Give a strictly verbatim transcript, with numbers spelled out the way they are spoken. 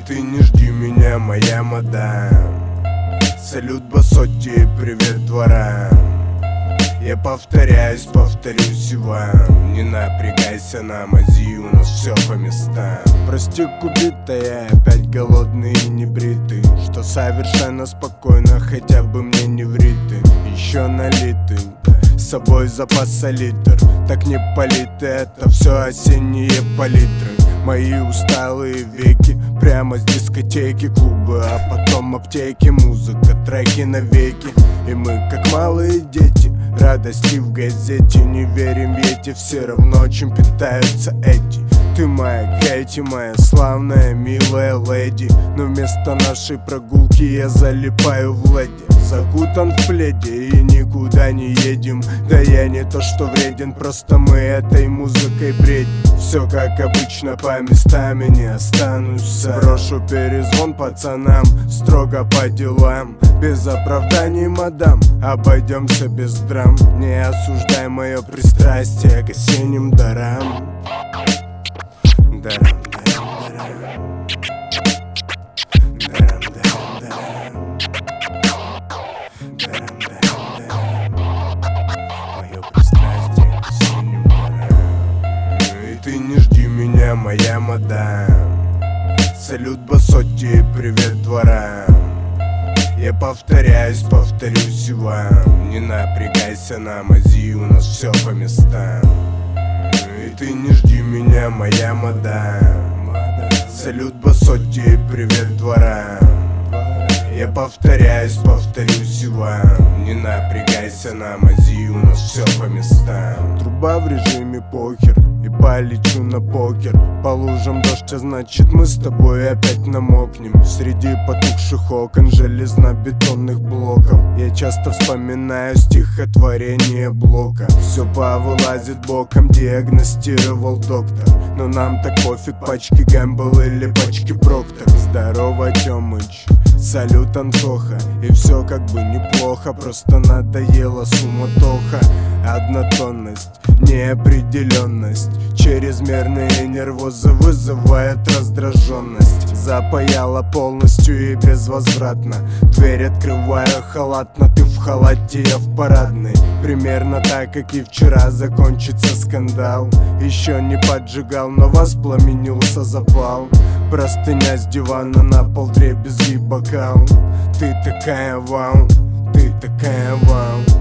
ты не жди меня, моя мадам. Салют басоти, привет дворам. Я повторяюсь, повторюсь и вам. Не напрягайся на мази, у нас все по местам. Прости, кубитая, опять голодный и небритый, что совершенно спокойно, хотя бы мне не ври ты. Еще налитый, с собой запаса литр. Так не политы, это все осенние палитры. Мои усталые веки, прямо с дискотеки, клубы, а потом аптеки, музыка, треки навеки. И мы, как малые дети, радости в газете. Не верим в эти, все равно чем питаются эти. Ты моя Кэти, моя славная, милая леди. Но вместо нашей прогулки я залипаю в леди. Закутан в пледе и никуда не едем. Да я не то что вреден, просто мы этой музыкой бредим. Все как обычно, по местам и не останусь. Брошу перезвон пацанам, строго по делам. Без оправданий, мадам, обойдемся без драм. Не осуждай мое пристрастие к осенним дарам. Дарам, дарам, дарам. Дарам, дарам, дарам. Дарам, дарам, дарам. Мое пристрастие к осенним дарам. И ты не жди меня, моя мадам. Салют басоти, привет дворам. Я повторяюсь, повторюсь и вам. Не напрягайся на мази, у нас все по местам. И ты не жди меня, моя мадам. Салют басоти, привет дворам. Я повторяюсь, повторюсь и вам. Не напрягайся на мази, у нас все по местам. Труба в режиме покер, и полечу на покер. По лужам дождь, а значит мы с тобой опять намокнем. Среди потухших окон железно-бетонных блоков я часто вспоминаю стихотворение Блока. Все повылазит боком, диагностировал доктор. Но нам так пофиг, пачки Гэмбл или пачки Проктор. Здорово, Тёмыч, салют, Антоха. И все как бы неплохо, просто надоела суматоха. Однотонность, неопределенность, чрезмерные нервозы вызывают раздраженность. Запаяла полностью и безвозвратно. Дверь открываю халатно, ты в халате, я в парадной. Примерно так, как и вчера закончится скандал. Еще не поджигал, но воспламенился запал. Простыня с дивана на пол, дребезги бокал. Ты такая вау, ты такая вау.